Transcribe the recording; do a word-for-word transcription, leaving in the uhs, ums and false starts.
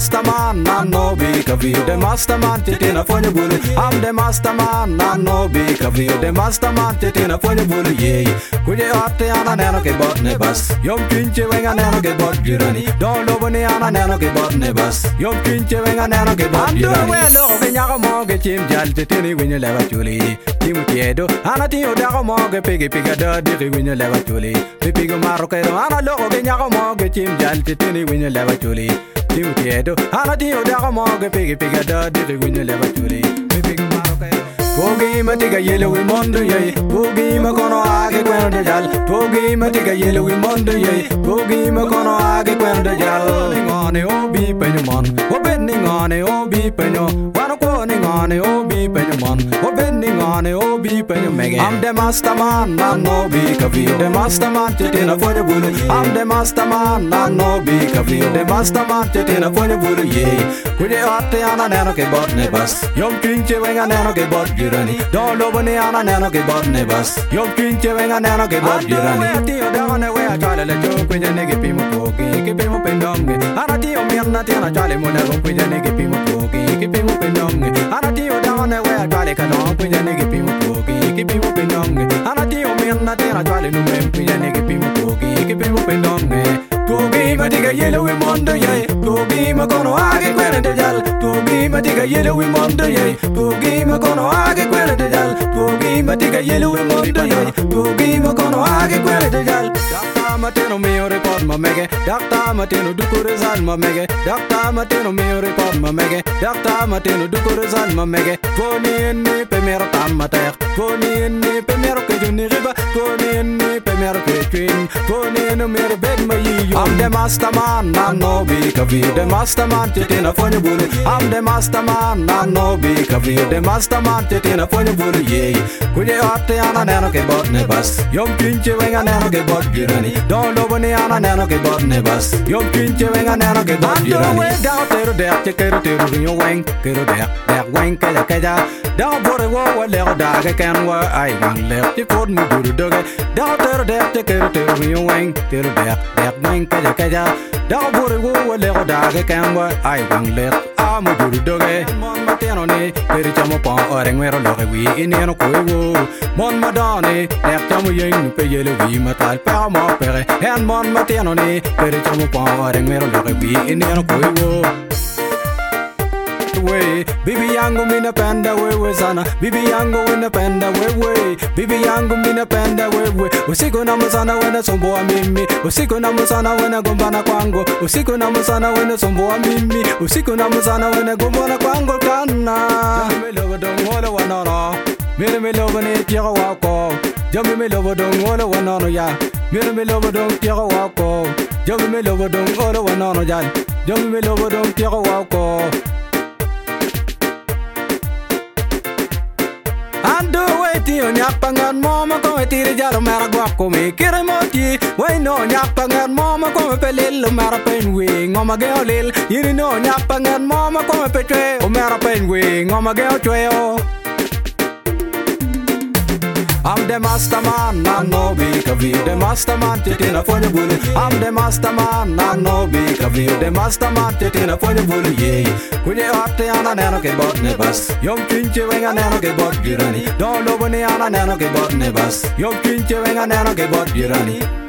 masterman, I no be kavio. The masterman, titina for your bully. I'm the masterman, I no be kavio. The masterman, titina for your bully. Yeah, could you up the anana get bought nebus? Yom kinche wing and nano get bought girani. Don't love any anana get bought nebus. Yom kinche wing and nano get bought girani. Well, when you're a mortgage, Jim Jal, titini when you level Julie. Timotiedo, Anatio Dagomoga, Piggy Pigada, Diri when you level Julie. Pipigo Marocado, Anna Logo, when you're a mortgage, Jim Jal, titini when you level Julie. Timotiedo, Anatio Dagomoga, Piggy Pigada, Diri when you level Julie. Pipigo Marocado. Pogi matiga yellow in mondo ye, Pogi Macono Age Quenda Jal, Pogi matiga yellow in mondo ye, Pogi Macono Age Quenda Jal, on a obi penumon, opening on a obi penu, one calling on a obi penumon, opening on a obi penumeg. I'm the masterman, I no be kavio, the masterman titina for the bully. I'm the masterman, I no be kavio, the masterman titina for the bully. Ye, could you up the anana get bought nebus? Yom kinche wing and nano get bought. Don't love any anana get bought nebus. Yom kinche wing and nano get bought girani. Tio down the way I try to let you quit and nigga pimo poki, keep him up and down. Anatio Mirnatina Charlie Monago quit and nigga pimo poki, keep him up and down. Anatio down the way I try to canon quit and nigga pimo poki, keep him up and down. Anatio Mirnatina Charlie Numen quit and nigga pimo poki, keep him up and down. Pogi matiga yellow in mondo ye, Pogi Macono Age Quenda Jal, Pogi matiga yellow in mondo ye, Pogi Macono Age Quenda Jal, Pogi matiga yellow in mondo ye, Pogi Macono Age Quenda Jal. Doctor Mateno mio report ma mege, Doctor Mateno duku result ma mege, Doctor Mateno mio report ma mege, Doctor Mateno duku result ma mege. Poni ni primero tamater, poni ni primero que yo ni riba, poni ni primero que twin, poni no mero bed ma yi. I'm the masterman, I no be kavio. The masterman titina for your bully. I'm the masterman, I no be kavio. The masterman titina for your bully. Yeah, could you up the anana get bought nebus? Yom kinche wing and nano get bought girani. Don't love any anana get bought nebus. Yom kinche wing and nano get bought girani. Way down there, there, take care of your wing, get a there, that wing, kaja kaja. Down for the wall, a little dog, I can wear. I want left the port, me do the dog. Down there, there, take care of your wing, get a there, that wing. Kaja kaja, down for the wall, a little dog, I can wear. I want left, I'm a good dog. Mon Matanone, very chamopon, or a mero log, we in a coyo. Mon Madone, that time we young, pay yellow, we matal, palma, pere, and Mon Matanone, very chamopon, or a mero log, we in a coyo. Way, Bibi yangu mina panda wewe sana, Bibi yangu mina panda wewe, Bibi yangu mina panda wewe. Usiku na mchana wena sumbua mimi, usiku na mchana wena gombana kwangu, usiku na mchana wena sumbua mimi, usiku na mchana wena gombana kwangu kana. Jambi melobo dongola wanoro, mire melobo ne tira wako, jambi melobo dongola wanoro ya, mire melobo dong tira wako, jambi melobo dongola wanoro ya, jambi melobo dong tira wako. Ando weti o nyapangan mama ko etire jalo mera gwako me kire moti we no nyapangan mama ko pelil o mera penwe ngoma ge olil yiri no nyapangan mama ko petwe o mera penwe ngoma ge otweo. I'm the masterman, I no be kavio. The masterman titina for your bully. I'm the masterman, I no be kavio. The masterman titina for your bully. Yeah, could you up the anana get bought nebus? Yom kinche wing and nano get bought girani. Don't love any anana get bought nebus. Yom kinche wing and nano get bought girani.